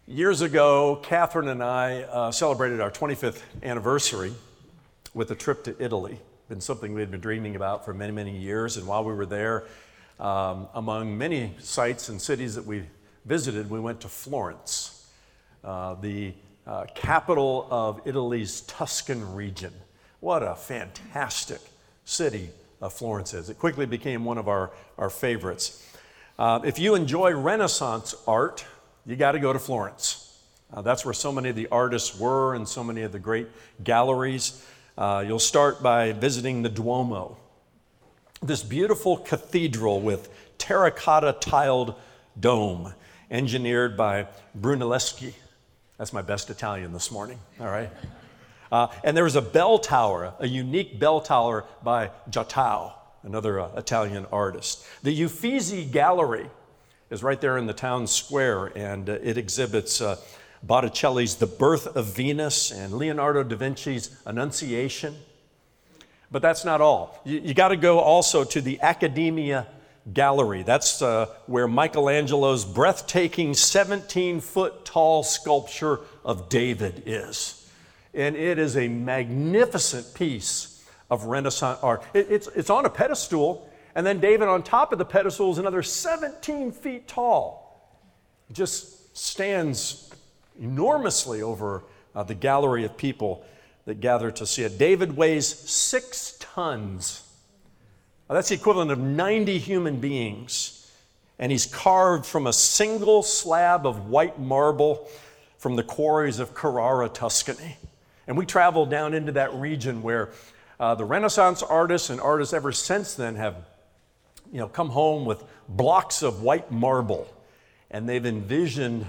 Years ago, Catherine and I celebrated our 25th anniversary with a trip to Italy. Been something we had been dreaming about for many, many years. And while we were there, among many sites and cities that we visited, we went to Florence, the capital of Italy's Tuscan region. What a fantastic city Florence is. It quickly became one of our favorites. If you enjoy Renaissance art, you got to go to Florence. That's where so many of the artists were and so many of the great galleries. You'll start by visiting the Duomo, this beautiful cathedral with terracotta tiled dome, engineered by Brunelleschi. That's my best Italian this morning, all right? And there was a bell tower, a unique bell tower by Giotto, another Italian artist. The Uffizi Gallery is right there in the town square, and it exhibits Botticelli's The Birth of Venus and Leonardo da Vinci's Annunciation. But that's not all. You got to go also to the Accademia Gallery. That's where Michelangelo's breathtaking 17-foot tall sculpture of David is. And it is a magnificent piece of Renaissance art. It's on a pedestal, and then David on top of the pedestal is another 17 feet tall. It just stands enormously over the gallery of people that gather to see it. David weighs 6 tons. Now, that's the equivalent of 90 human beings. And he's carved from a single slab of white marble from the quarries of Carrara, Tuscany. And we traveled down into that region where the Renaissance artists and artists ever since then have come home with blocks of white marble, and they've envisioned,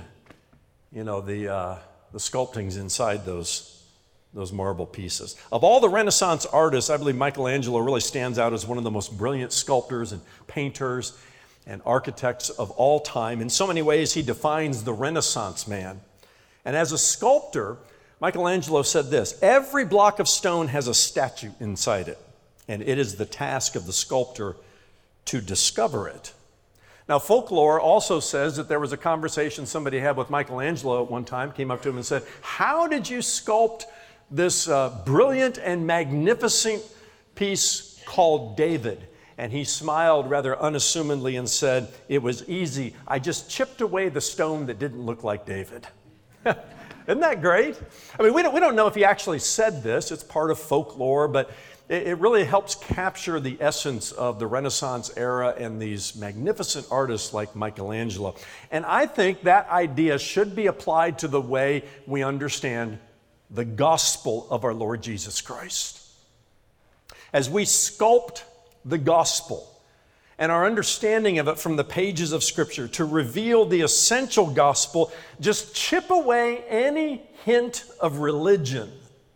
the sculptings inside those marble pieces. Of all the Renaissance artists, I believe Michelangelo really stands out as one of the most brilliant sculptors and painters and architects of all time. In so many ways, he defines the Renaissance man. And as a sculptor, Michelangelo said this: every block of stone has a statue inside it, and it is the task of the sculptor to discover it. Now, folklore also says that there was a conversation somebody had with Michelangelo at one time, came up to him and said, "How did you sculpt this brilliant and magnificent piece called David?" And he smiled rather unassumingly and said, "It was easy. I just chipped away the stone that didn't look like David." Isn't that great? I mean, we don't know if he actually said this. It's part of folklore, but it really helps capture the essence of the Renaissance era and these magnificent artists like Michelangelo. And I think that idea should be applied to the way we understand the gospel of our Lord Jesus Christ. As we sculpt the gospel and our understanding of it from the pages of Scripture to reveal the essential gospel, just chip away any hint of religion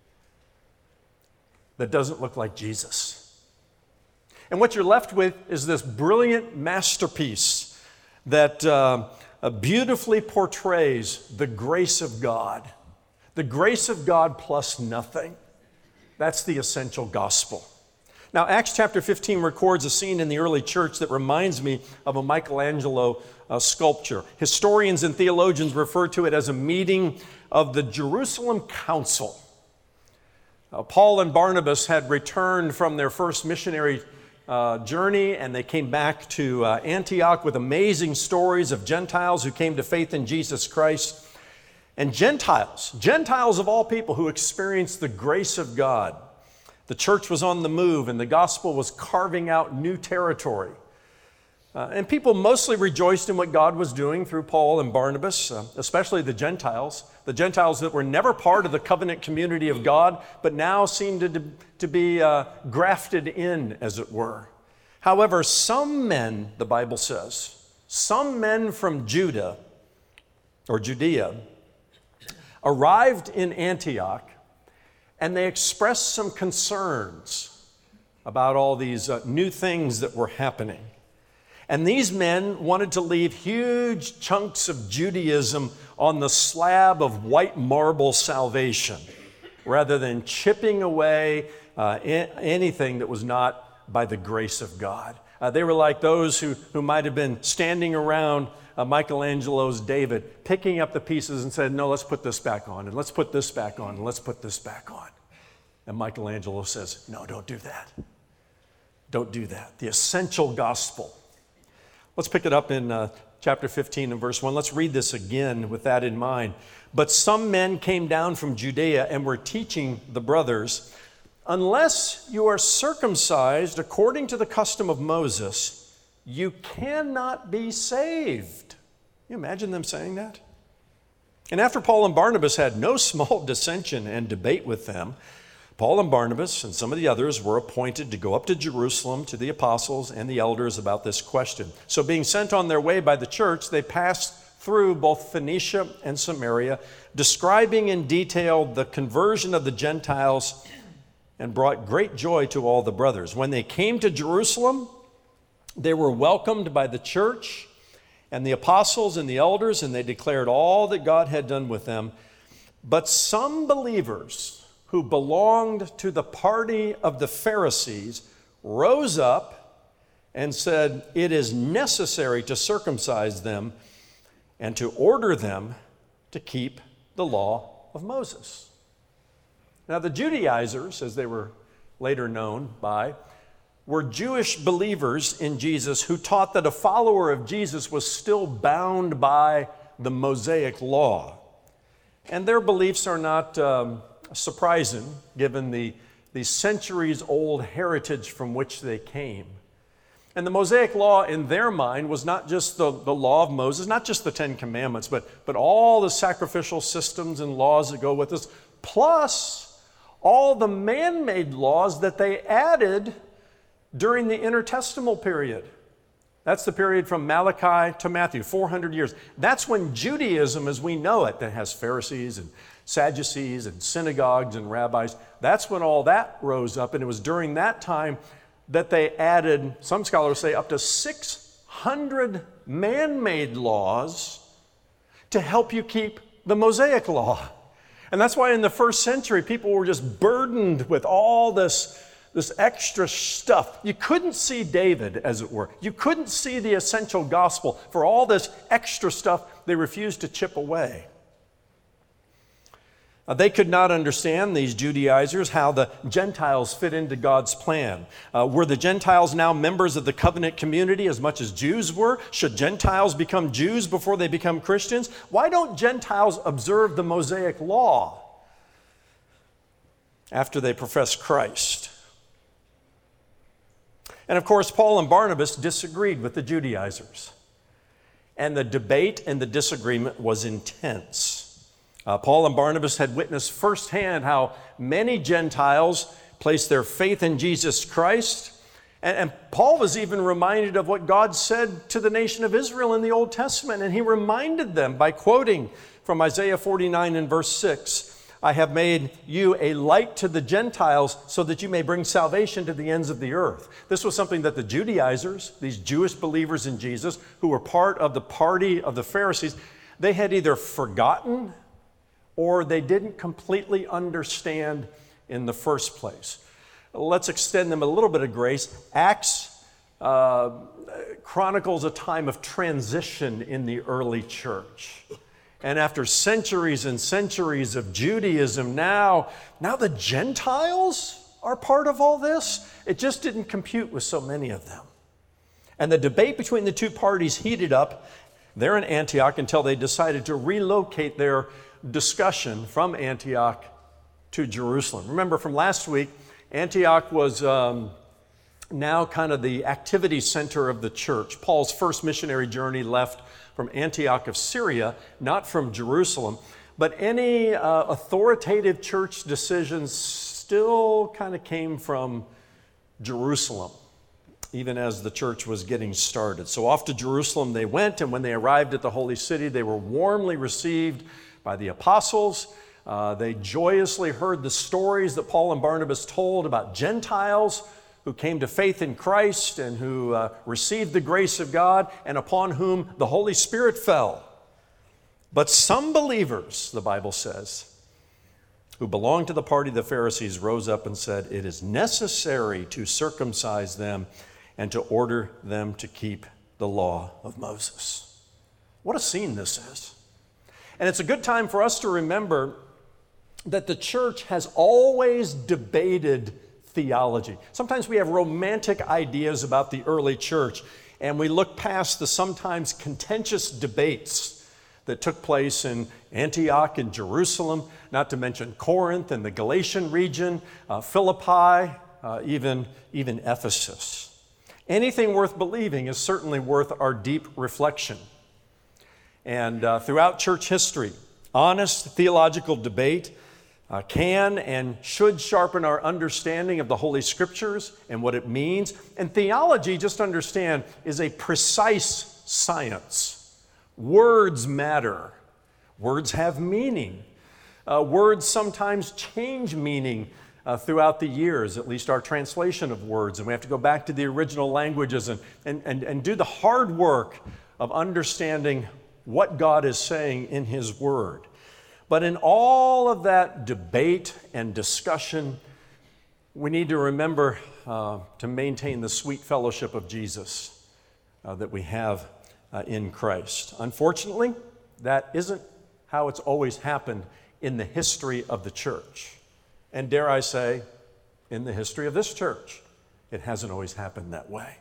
that doesn't look like Jesus. And what you're left with is this brilliant masterpiece that beautifully portrays the grace of God. The grace of God plus nothing. That's the essential gospel. Now, Acts chapter 15 records a scene in the early church that reminds me of a Michelangelo sculpture. Historians and theologians refer to it as a meeting of the Jerusalem Council. Paul and Barnabas had returned from their first missionary journey, and they came back to Antioch with amazing stories of Gentiles who came to faith in Jesus Christ. And Gentiles of all people who experienced the grace of God. The church was on the move, and the gospel was carving out new territory. And people mostly rejoiced in what God was doing through Paul and Barnabas, especially the Gentiles that were never part of the covenant community of God, but now seemed to be grafted in, as it were. However, some men, the Bible says, some men from Judea arrived in Antioch, and they expressed some concerns about all these new things that were happening. And these men wanted to leave huge chunks of Judaism on the slab of white marble salvation, rather than chipping away anything that was not by the grace of God. They were like those who might have been standing around Michelangelo's David, picking up the pieces and said, no, let's put this back on, and let's put this back on, and let's put this back on. And Michelangelo says, no, don't do that. Don't do that. The essential gospel. Let's pick it up in chapter 15 and verse 1. Let's read this again with that in mind. But some men came down from Judea and were teaching the brothers, unless you are circumcised according to the custom of Moses, you cannot be saved. Can you imagine them saying that? And after Paul and Barnabas had no small dissension and debate with them, Paul and Barnabas and some of the others were appointed to go up to Jerusalem to the apostles and the elders about this question. So being sent on their way by the church, they passed through both Phoenicia and Samaria, describing in detail the conversion of the Gentiles, and brought great joy to all the brothers. When they came to Jerusalem, they were welcomed by the church and the apostles and the elders, and they declared all that God had done with them. But some believers who belonged to the party of the Pharisees rose up and said, it is necessary to circumcise them and to order them to keep the law of Moses. Now, the Judaizers, as they were later known by, were Jewish believers in Jesus who taught that a follower of Jesus was still bound by the Mosaic law. And their beliefs are not surprising, given the centuries-old heritage from which they came. And the Mosaic law in their mind was not just the law of Moses, not just the Ten Commandments, but all the sacrificial systems and laws that go with this, plus all the man-made laws that they added during the intertestamental period. That's the period from Malachi to Matthew, 400 years. That's when Judaism as we know it, that has Pharisees and Sadducees and synagogues and rabbis, that's when all that rose up. And it was during that time that they added, some scholars say, up to 600 man-made laws to help you keep the Mosaic law. And that's why in the first century, people were just burdened with all this extra stuff. You couldn't see David, as it were. You couldn't see the essential gospel. For all this extra stuff, they refused to chip away. They could not understand, these Judaizers, how the Gentiles fit into God's plan. Were the Gentiles now members of the covenant community as much as Jews were? Should Gentiles become Jews before they become Christians? Why don't Gentiles observe the Mosaic law after they profess Christ? And of course, Paul and Barnabas disagreed with the Judaizers. And the debate and the disagreement was intense. Paul and Barnabas had witnessed firsthand how many Gentiles placed their faith in Jesus Christ. And Paul was even reminded of what God said to the nation of Israel in the Old Testament. And he reminded them by quoting from Isaiah 49 and verse 6, I have made you a light to the Gentiles so that you may bring salvation to the ends of the earth. This was something that the Judaizers, these Jewish believers in Jesus, who were part of the party of the Pharisees, they had either forgotten or they didn't completely understand in the first place. Let's extend them a little bit of grace. Acts chronicles a time of transition in the early church. And after centuries and centuries of Judaism, now the Gentiles are part of all this? It just didn't compute with so many of them. And the debate between the two parties heated up there in Antioch until they decided to relocate their discussion from Antioch to Jerusalem. Remember from last week, Antioch was now kind of the activity center of the church. Paul's first missionary journey left from Antioch of Syria, not from Jerusalem. But any authoritative church decisions still kind of came from Jerusalem, even as the church was getting started. So off to Jerusalem they went, and when they arrived at the holy city, they were warmly received by the apostles. They joyously heard the stories that Paul and Barnabas told about Gentiles who came to faith in Christ and who received the grace of God and upon whom the Holy Spirit fell. But some believers, the Bible says, who belonged to the party of the Pharisees rose up and said, it is necessary to circumcise them and to order them to keep the law of Moses. What a scene this is. And it's a good time for us to remember that the church has always debated theology. Sometimes we have romantic ideas about the early church, and we look past the sometimes contentious debates that took place in Antioch and Jerusalem, not to mention Corinth and the Galatian region, Philippi, even Ephesus. Anything worth believing is certainly worth our deep reflection. And throughout church history, honest theological debate can and should sharpen our understanding of the Holy Scriptures and what it means. And theology, just understand, is a precise science. Words matter. Words have meaning. Words sometimes change meaning throughout the years, at least our translation of words. And we have to go back to the original languages and do the hard work of understanding what God is saying in His Word. But in all of that debate and discussion, we need to remember to maintain the sweet fellowship of Jesus that we have in Christ. Unfortunately, that isn't how it's always happened in the history of the church. And dare I say, in the history of this church, it hasn't always happened that way.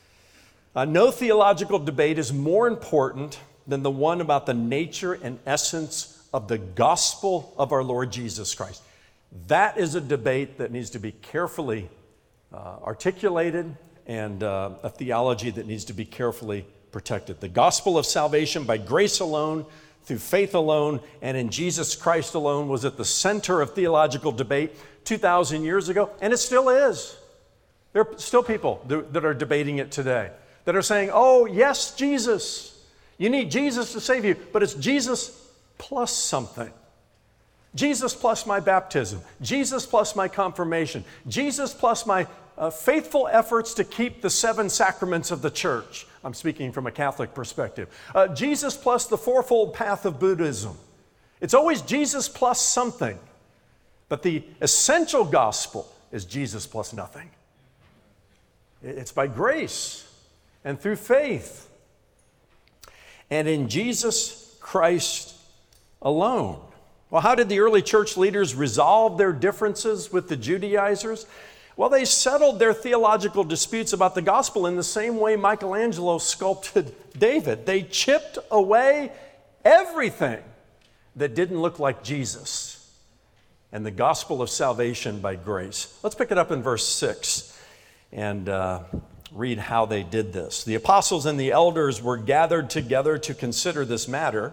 No theological debate is more important than the one about the nature and essence of the gospel of our Lord Jesus Christ. That is a debate that needs to be carefully articulated and a theology that needs to be carefully protected. The gospel of salvation by grace alone, through faith alone, and in Jesus Christ alone was at the center of theological debate 2,000 years ago, and it still is. There are still people that are debating it today, that are saying, oh, yes, Jesus. You need Jesus to save you, but it's Jesus plus something. Jesus plus my baptism. Jesus plus my confirmation. Jesus plus my faithful efforts to keep the 7 sacraments of the church. I'm speaking from a Catholic perspective. Jesus plus the fourfold path of Buddhism. It's always Jesus plus something. But the essential gospel is Jesus plus nothing. It's by grace and through faith and in Jesus Christ alone. Well, how did the early church leaders resolve their differences with the Judaizers? Well, they settled their theological disputes about the gospel in the same way Michelangelo sculpted David. They chipped away everything that didn't look like Jesus and the gospel of salvation by grace. Let's pick it up in verse 6 and read how they did this. The apostles and the elders were gathered together to consider this matter.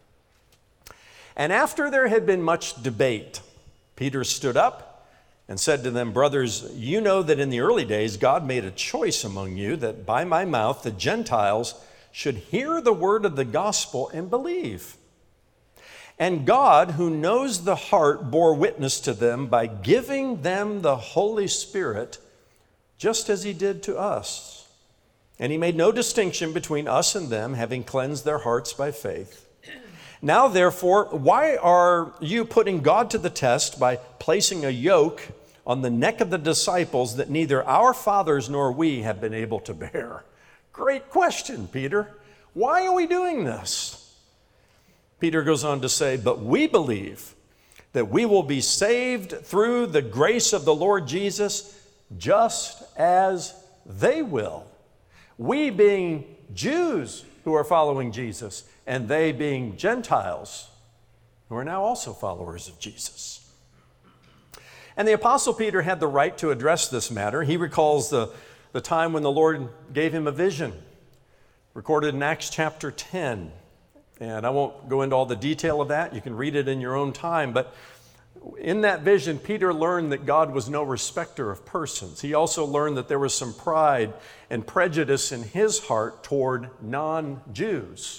And after there had been much debate, Peter stood up and said to them, brothers, you know that in the early days God made a choice among you that by my mouth the Gentiles should hear the word of the gospel and believe. And God, who knows the heart, bore witness to them by giving them the Holy Spirit, just as He did to us. And He made no distinction between us and them, having cleansed their hearts by faith. Now, therefore, why are you putting God to the test by placing a yoke on the neck of the disciples that neither our fathers nor we have been able to bear? Great question, Peter. Why are we doing this? Peter goes on to say, but we believe that we will be saved through the grace of the Lord Jesus, just as they will. We being Jews who are following Jesus, and they being Gentiles who are now also followers of Jesus. And the Apostle Peter had the right to address this matter. He recalls the time when the Lord gave him a vision, recorded in Acts chapter 10. And I won't go into all the detail of that. You can read it in your own time. But in that vision, Peter learned that God was no respecter of persons. He also learned that there was some pride and prejudice in his heart toward non-Jews.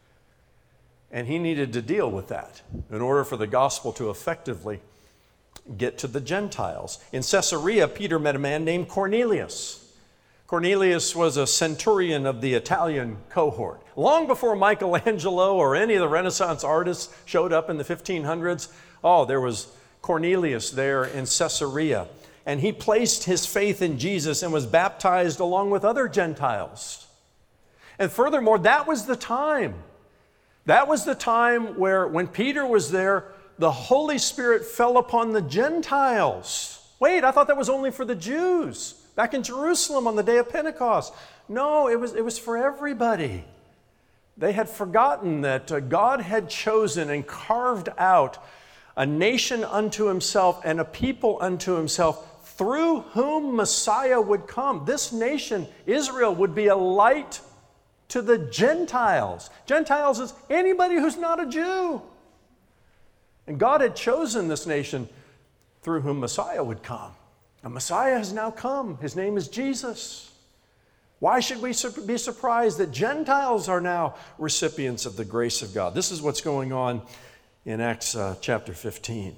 And he needed to deal with that in order for the gospel to effectively get to the Gentiles. In Caesarea, Peter met a man named Cornelius. Cornelius was a centurion of the Italian cohort. Long before Michelangelo or any of the Renaissance artists showed up in the 1500s, there was Cornelius there in Caesarea. And he placed his faith in Jesus and was baptized along with other Gentiles. And furthermore, that was the time That was the time where, when Peter was there, the Holy Spirit fell upon the Gentiles. Wait, I thought that was only for the Jews back in Jerusalem on the day of Pentecost. No, it was for everybody. They had forgotten that God had chosen and carved out a nation unto himself and a people unto himself through whom Messiah would come. This nation, Israel, would be a light to the Gentiles. Gentiles is anybody who's not a Jew. And God had chosen this nation through whom Messiah would come. And Messiah has now come. His name is Jesus. Why should we be surprised that Gentiles are now recipients of the grace of God? This is what's going on in Acts chapter 15.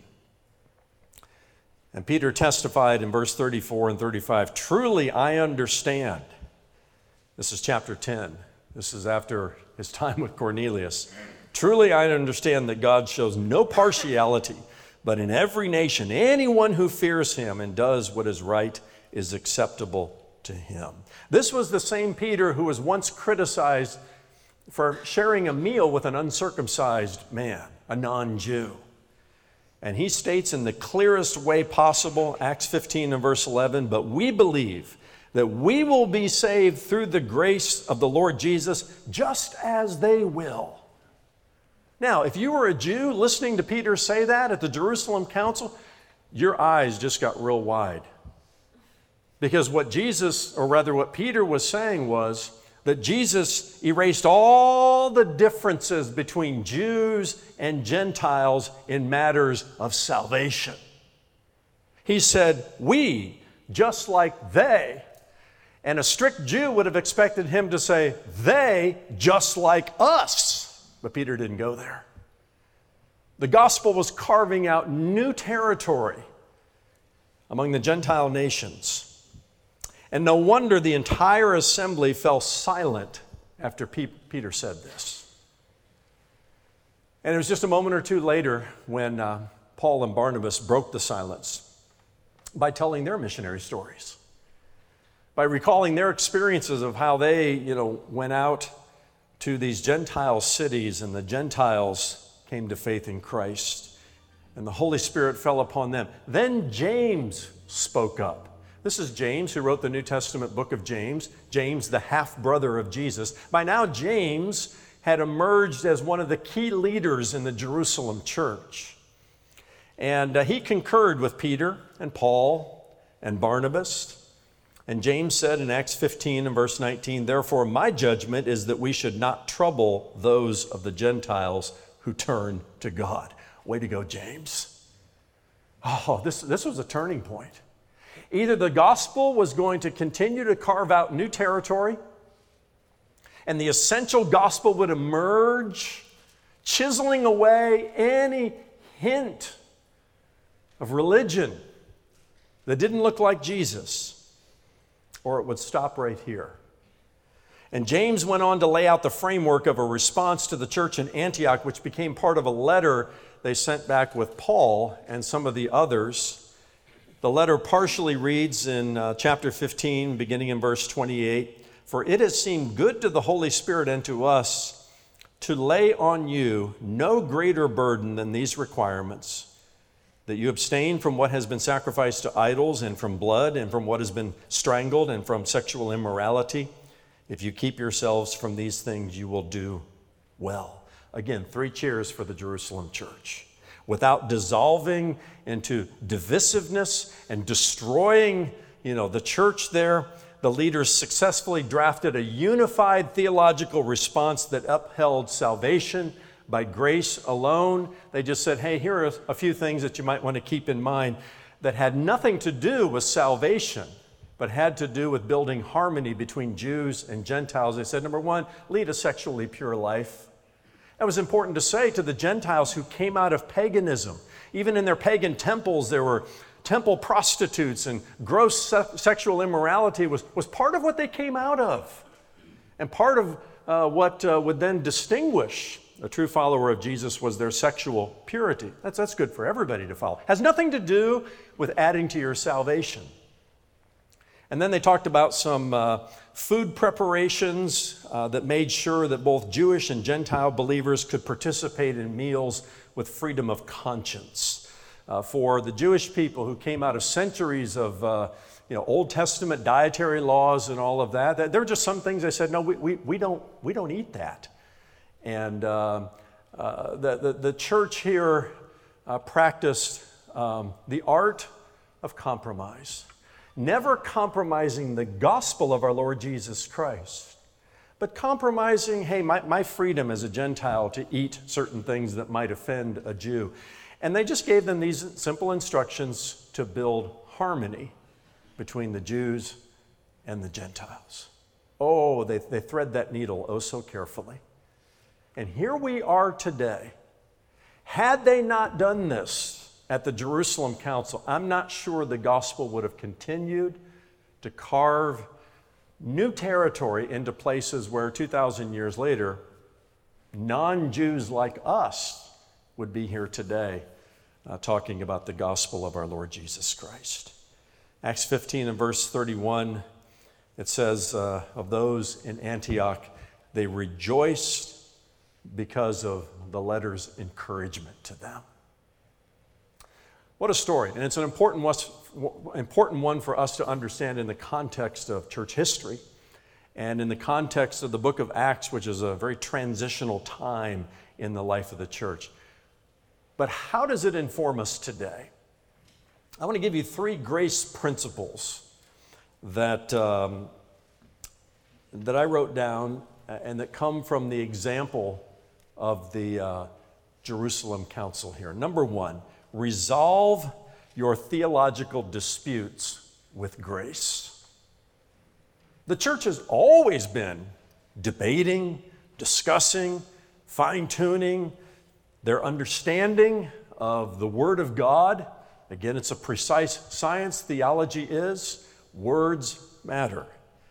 And Peter testified in verse 34 and 35, "Truly I understand." This is chapter 10. This is after his time with Cornelius. "Truly I understand that God shows no partiality, but in every nation, anyone who fears him and does what is right is acceptable to him." This was the same Peter who was once criticized for sharing a meal with an uncircumcised man, a non-Jew. And he states in the clearest way possible, Acts 15 and verse 11, "But we believe that we will be saved through the grace of the Lord Jesus, just as they will." Now, if you were a Jew listening to Peter say that at the Jerusalem Council, your eyes just got real wide. Because what Peter was saying was that Jesus erased all the differences between Jews and Gentiles in matters of salvation. He said, "We, just like they." And a strict Jew would have expected him to say, "They, just like us." But Peter didn't go there. The gospel was carving out new territory among the Gentile nations. And no wonder the entire assembly fell silent after Peter said this. And it was just a moment or two later when Paul and Barnabas broke the silence by telling their missionary stories, by recalling their experiences of how they, went out to these Gentile cities and the Gentiles came to faith in Christ and the Holy Spirit fell upon them. Then James spoke up. This is James who wrote the New Testament book of James, James, the half-brother of Jesus. By now, James had emerged as one of the key leaders in the Jerusalem church. And he concurred with Peter and Paul and Barnabas. And James said in Acts 15 and verse 19, "Therefore my judgment is that we should not trouble those of the Gentiles who turn to God." Way to go, James. Oh, this was a turning point. Either the gospel was going to continue to carve out new territory, and the essential gospel would emerge, chiseling away any hint of religion that didn't look like Jesus, or it would stop right here. And James went on to lay out the framework of a response to the church in Antioch, which became part of a letter they sent back with Paul and some of the others. The letter partially reads in chapter 15, beginning in verse 28, "For it has seemed good to the Holy Spirit and to us to lay on you no greater burden than these requirements, that you abstain from what has been sacrificed to idols and from blood and from what has been strangled and from sexual immorality. If you keep yourselves from these things, you will do well." Again, 3 cheers for the Jerusalem church. Without dissolving into divisiveness and destroying, the church there, the leaders successfully drafted a unified theological response that upheld salvation by grace alone. They just said, hey, here are a few things that you might want to keep in mind that had nothing to do with salvation, but had to do with building harmony between Jews and Gentiles. They said, number 1, lead a sexually pure life. That was important to say to the Gentiles who came out of paganism. Even in their pagan temples, there were temple prostitutes, and gross sexual immorality was part of what they came out of, and part of what would then distinguish a true follower of Jesus was their sexual purity. That's good for everybody to follow. Has nothing to do with adding to your salvation. And then they talked about some food preparations that made sure that both Jewish and Gentile believers could participate in meals with freedom of conscience. For the Jewish people who came out of centuries of Old Testament dietary laws and all of that, there were just some things they said, no, we don't eat that. And the church here practiced the art of compromise, never compromising the gospel of our Lord Jesus Christ, but compromising, hey, my freedom as a Gentile to eat certain things that might offend a Jew. And they just gave them these simple instructions to build harmony between the Jews and the Gentiles. Oh, they thread that needle oh so carefully. And here we are today. Had they not done this at the Jerusalem Council, I'm not sure the gospel would have continued to carve new territory into places where 2,000 years later, non-Jews like us would be here today talking about the gospel of our Lord Jesus Christ. Acts 15 and verse 31, it says of those in Antioch, they rejoiced because of the letter's encouragement to them. What a story. And it's an important one for us to understand in the context of church history and in the context of the book of Acts, which is a very transitional time in the life of the church. But how does it inform us today? I want to give you 3 grace principles that I wrote down and that come from the example of the Jerusalem Council here. Number 1, resolve your theological disputes with grace. The church has always been debating, discussing, fine-tuning their understanding of the Word of God. Again, it's a precise science. Theology is. Words matter.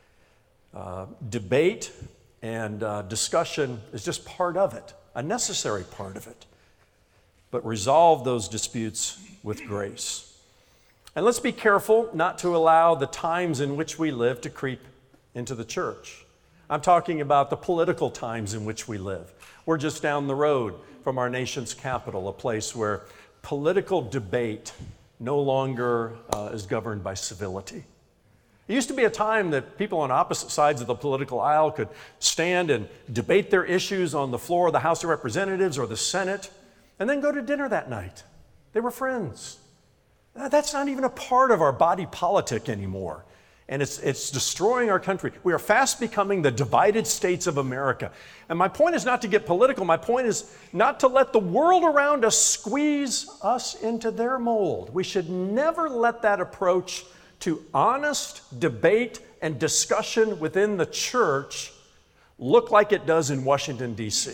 Debate and discussion is just part of it, a necessary part of it. But resolve those disputes with grace. And let's be careful not to allow the times in which we live to creep into the church. I'm talking about the political times in which we live. We're just down the road from our nation's capital, a place where political debate no longer is governed by civility. It used to be a time that people on opposite sides of the political aisle could stand and debate their issues on the floor of the House of Representatives or the Senate and then go to dinner that night. They were friends. That's not even a part of our body politic anymore. And it's destroying our country. We are fast becoming the divided states of America. And my point is not to get political. My point is not to let the world around us squeeze us into their mold. We should never let that approach to honest debate and discussion within the church look like it does in Washington, D.C.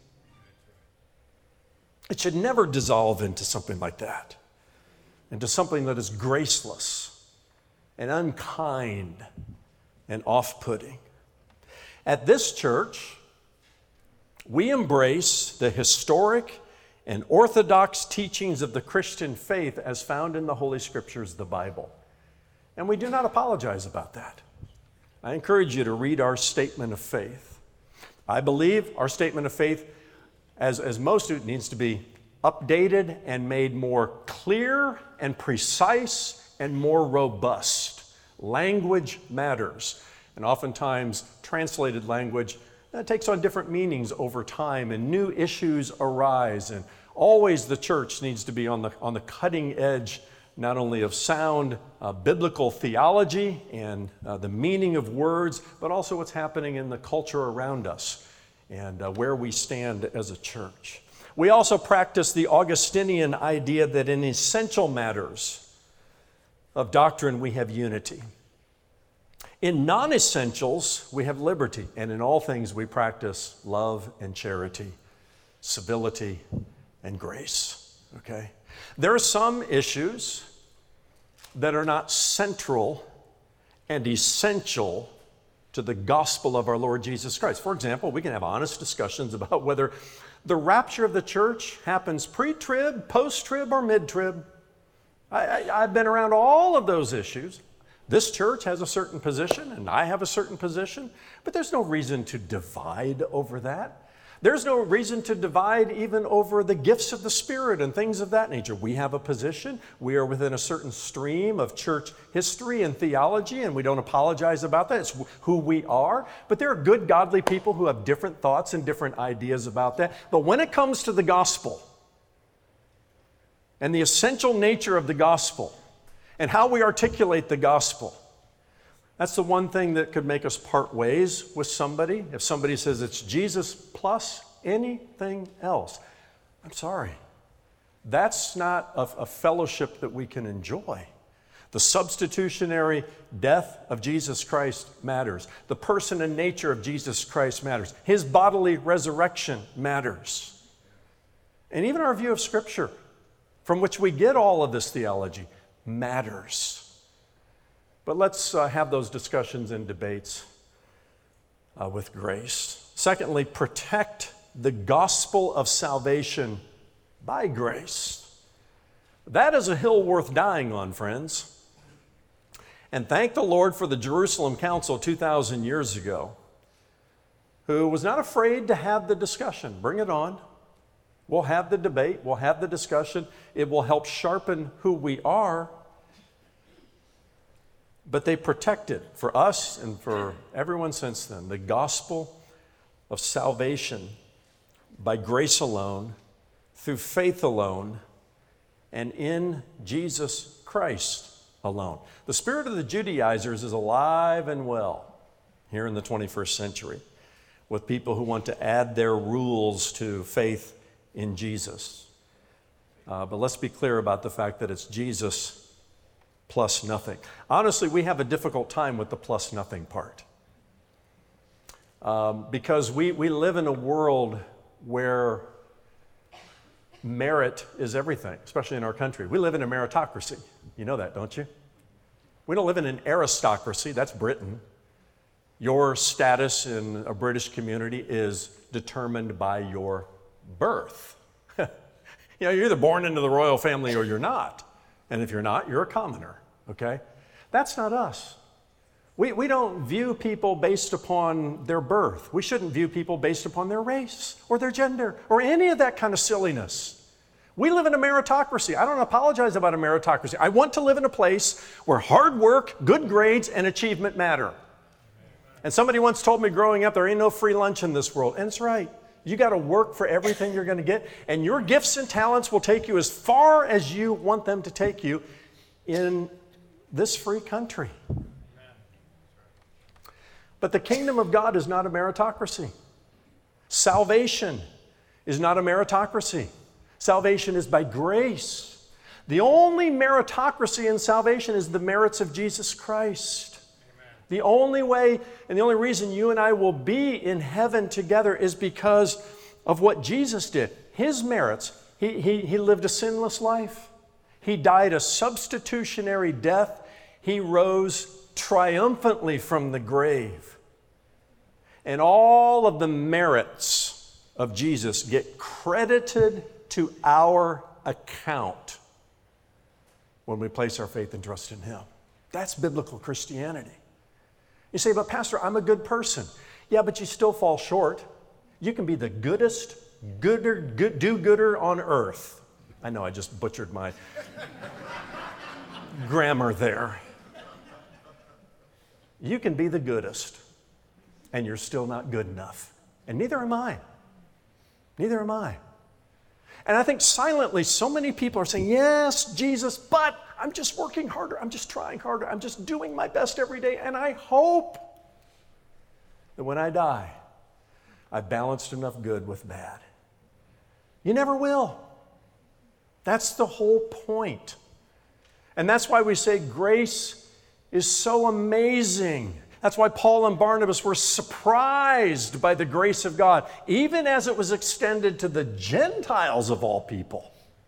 It should never dissolve into something like that, into something that is graceless and unkind and off-putting. At this church, we embrace the historic and orthodox teachings of the Christian faith as found in the Holy Scriptures, the Bible. And we do not apologize about that. I encourage you to read our statement of faith. I believe our statement of faith, as most do, needs to be updated and made more clear and precise and more robust. Language matters. And oftentimes, translated language takes on different meanings over time, and new issues arise. And always the church needs to be on the cutting edge, not only of sound biblical theology and the meaning of words, but also what's happening in the culture around us and where we stand as a church. We also practice the Augustinian idea that in essential matters of doctrine we have unity. In non-essentials, we have liberty, and in all things we practice love and charity, civility and grace, okay? There are some issues that are not central and essential to the gospel of our Lord Jesus Christ. For example, we can have honest discussions about whether the rapture of the church happens pre-trib, post-trib, or mid-trib. I've been around all of those issues. This church has a certain position, and I have a certain position, but there's no reason to divide over that. There's no reason to divide even over the gifts of the Spirit and things of that nature. We have a position. We are within a certain stream of church history and theology, and we don't apologize about that. It's who we are. But there are good, godly people who have different thoughts and different ideas about that. But when it comes to the gospel and the essential nature of the gospel and how we articulate the gospel, that's the one thing that could make us part ways with somebody. If somebody says it's Jesus plus anything else, I'm sorry. That's not a fellowship that we can enjoy. The substitutionary death of Jesus Christ matters. The person and nature of Jesus Christ matters. His bodily resurrection matters. And even our view of Scripture, from which we get all of this theology, matters. But let's have those discussions and debates with grace. Secondly, protect the gospel of salvation by grace. That is a hill worth dying on, friends. And thank the Lord for the Jerusalem Council 2,000 years ago, who was not afraid to have the discussion. Bring it on. We'll have the debate. We'll have the discussion. It will help sharpen who we are. But they protected, for us and for everyone since then, the gospel of salvation by grace alone, through faith alone, and in Jesus Christ alone. The spirit of the Judaizers is alive and well here in the 21st century, with people who want to add their rules to faith in Jesus. But let's be clear about the fact that it's Jesus plus nothing. Honestly, we have a difficult time with the plus nothing part. Because we live in a world where merit is everything, especially in our country. We live in a meritocracy. You know that, don't you? We don't live in an aristocracy. That's Britain. Your status in a British community is determined by your birth. You're either born into the royal family or you're not. And if you're not, you're a commoner, okay? That's not us. We don't view people based upon their birth. We shouldn't view people based upon their race or their gender or any of that kind of silliness. We live in a meritocracy. I don't apologize about a meritocracy. I want to live in a place where hard work, good grades, and achievement matter. And somebody once told me growing up, there ain't no free lunch in this world. And it's right. You got to work for everything you're going to get, and your gifts and talents will take you as far as you want them to take you in this free country. But the kingdom of God is not a meritocracy. Salvation is not a meritocracy. Salvation is by grace. The only meritocracy in salvation is the merits of Jesus Christ. The only way and the only reason you and I will be in heaven together is because of what Jesus did. His merits. He lived a sinless life. He died a substitutionary death. He rose triumphantly from the grave. And all of the merits of Jesus get credited to our account when we place our faith and trust in Him. That's biblical Christianity. You say, but Pastor, I'm a good person. Yeah, but you still fall short. You can be the goodest, do-gooder on earth. I know I just butchered my grammar there. You can be the goodest, and you're still not good enough. And neither am I. Neither am I. And I think silently so many people are saying, yes, Jesus, but I'm just working harder. I'm just trying harder. I'm just doing my best every day. And I hope that when I die, I've balanced enough good with bad. You never will. That's the whole point. And that's why we say grace is so amazing. That's why Paul and Barnabas were surprised by the grace of God, even as it was extended to the Gentiles of all people.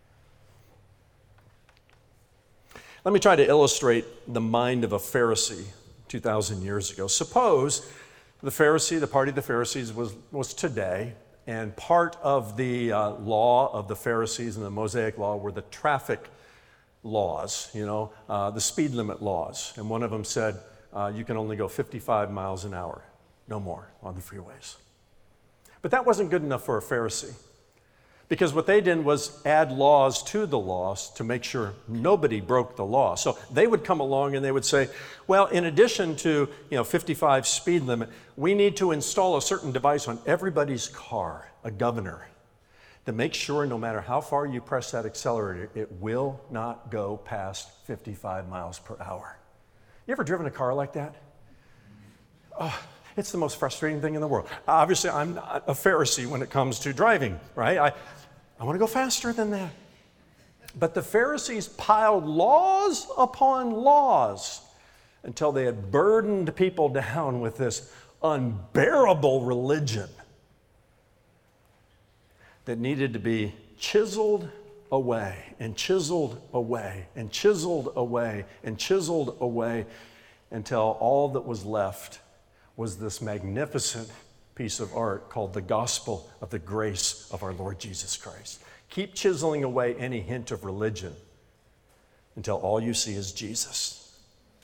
Let me try to illustrate the mind of a Pharisee 2,000 years ago. Suppose the Pharisee, the party of the Pharisees was today, and part of the law of the Pharisees and the Mosaic law were the traffic laws, the speed limit laws. And one of them said you can only go 55 miles an hour, no more on the freeways. But that wasn't good enough for a Pharisee, because what they did was add laws to the laws to make sure nobody broke the law. So they would come along and they would say, well, in addition to 55 speed limit, we need to install a certain device on everybody's car, a governor, to make sure no matter how far you press that accelerator, it will not go past 55 miles per hour. You ever driven a car like that? Oh, it's the most frustrating thing in the world. Obviously, I'm not a Pharisee when it comes to driving, right? I want to go faster than that. But the Pharisees piled laws upon laws until they had burdened people down with this unbearable religion that needed to be chiseled away and chiseled away and chiseled away and chiseled away until all that was left was this magnificent piece of art called the gospel of the grace of our Lord Jesus Christ. Keep chiseling away any hint of religion until all you see is Jesus.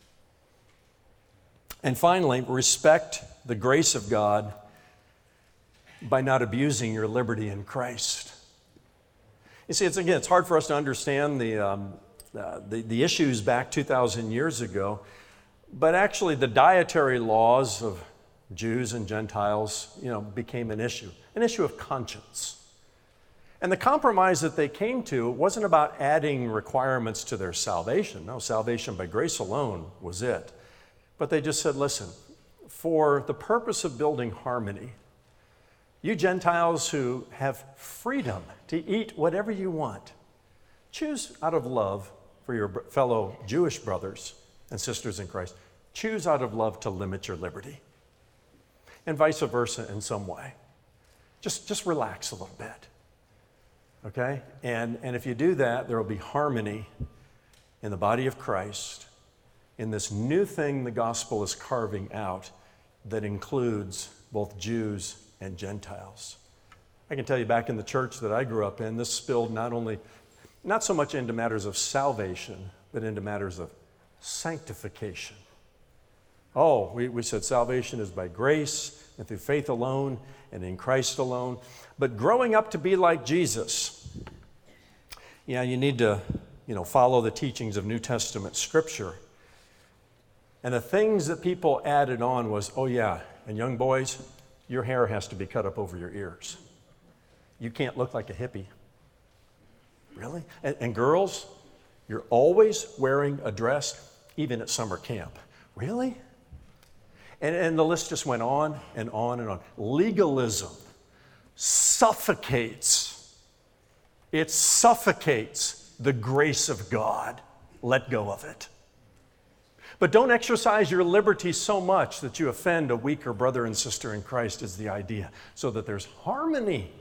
And finally, respect the grace of God by not abusing your liberty in Christ. You see, it's hard for us to understand the issues back 2,000 years ago, but actually the dietary laws of Jews and Gentiles, became an issue of conscience. And the compromise that they came to wasn't about adding requirements to their salvation. No, salvation by grace alone was it. But they just said, listen, for the purpose of building harmony, you Gentiles who have freedom to eat whatever you want, choose out of love for your fellow Jewish brothers and sisters in Christ. Choose out of love to limit your liberty. And vice versa in some way. Just relax a little bit. Okay? And if you do that, there will be harmony in the body of Christ, in this new thing the gospel is carving out that includes both Jews and Gentiles. I can tell you, back in the church that I grew up in, this spilled not so much into matters of salvation, but into matters of sanctification. Oh, we said salvation is by grace and through faith alone and in Christ alone. But growing up to be like Jesus, you need to, follow the teachings of New Testament Scripture. And the things that people added on was, and young boys, your hair has to be cut up over your ears. You can't look like a hippie. Really? And girls, you're always wearing a dress, even at summer camp. Really? And the list just went on and on and on. Legalism suffocates. It suffocates the grace of God. Let go of it. But don't exercise your liberty so much that you offend a weaker brother and sister in Christ is the idea. So that there's harmony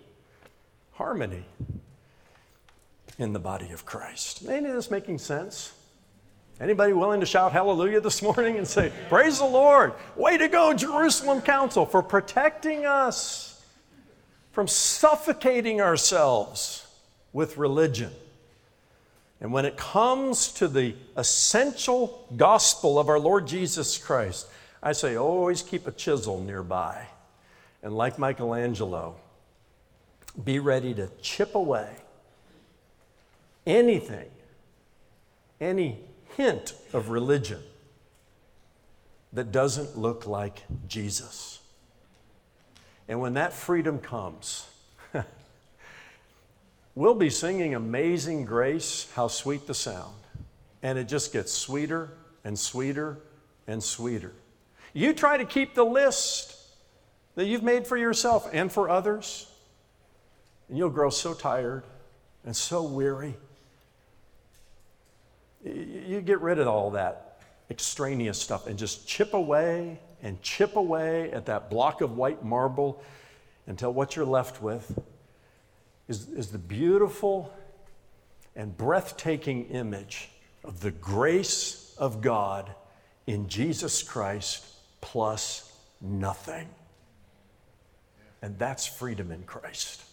in the body of Christ. Any of this making sense? Anybody willing to shout hallelujah this morning and say, praise the Lord, way to go, Jerusalem Council, for protecting us from suffocating ourselves with religion. And when it comes to the essential gospel of our Lord Jesus Christ, I say always keep a chisel nearby. And like Michelangelo, be ready to chip away anything, any hint of religion that doesn't look like Jesus. And when that freedom comes, we'll be singing Amazing Grace, how sweet the sound. And it just gets sweeter and sweeter and sweeter. You try to keep the list that you've made for yourself and for others, and you'll grow so tired and so weary. You get rid of all that extraneous stuff and just chip away at that block of white marble until what you're left with is the beautiful and breathtaking image of the grace of God in Jesus Christ plus nothing. And that's freedom in Christ.